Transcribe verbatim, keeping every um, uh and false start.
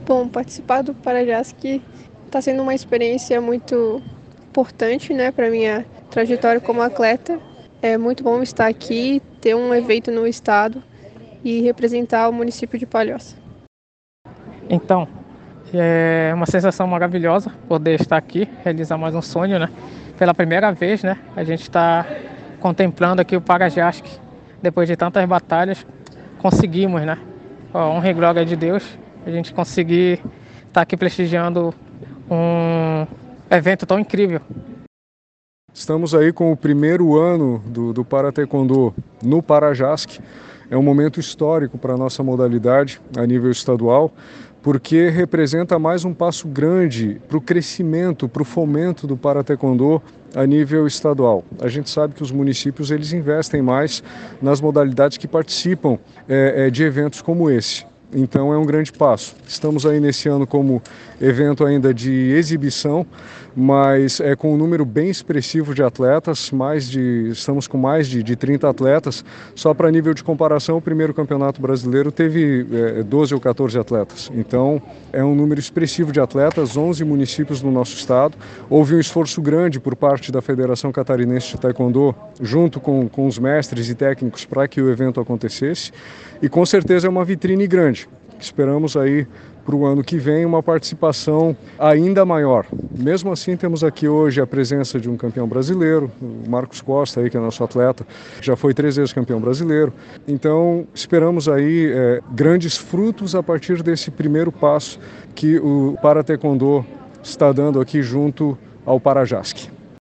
Bom, participar do Parajask está sendo uma experiência muito importante, né, para minha trajetória como atleta. É muito bom estar aqui, ter um evento no estado e representar o município de Palhoça. Então, é uma sensação maravilhosa poder estar aqui, realizar mais um sonho, né? Pela primeira vez, né? A gente está contemplando aqui o Parajask. Depois de tantas batalhas, conseguimos, né? Ó, honra e glória de Deus, a gente conseguir estar aqui prestigiando um evento tão incrível. Estamos aí com o primeiro ano do, do Para Taekwondo no Parajask. É um momento histórico para a nossa modalidade a nível estadual, porque representa mais um passo grande para o crescimento, para o fomento do Para Taekwondo a nível estadual. A gente sabe que os municípios eles investem mais nas modalidades que participam é, é, de eventos como esse. Então é um grande passo. Estamos aí nesse ano como evento ainda de exibição, mas é com um número bem expressivo de atletas, mais de, estamos com mais de, de trinta atletas. Só para nível de comparação, o primeiro campeonato brasileiro teve é, doze ou quatorze atletas. Então é um número expressivo de atletas, onze municípios no nosso estado. Houve um esforço grande por parte da Federação Catarinense de Taekwondo, junto com, com os mestres e técnicos, para que o evento acontecesse. E com certeza é uma vitrine grande. Esperamos aí para o ano que vem uma participação ainda maior. Mesmo assim, temos aqui hoje a presença de um campeão brasileiro, o Marcos Costa, aí, que é nosso atleta, já foi três vezes campeão brasileiro. Então, esperamos aí é, grandes frutos a partir desse primeiro passo que o Para Taekwondo está dando aqui junto ao Parajask.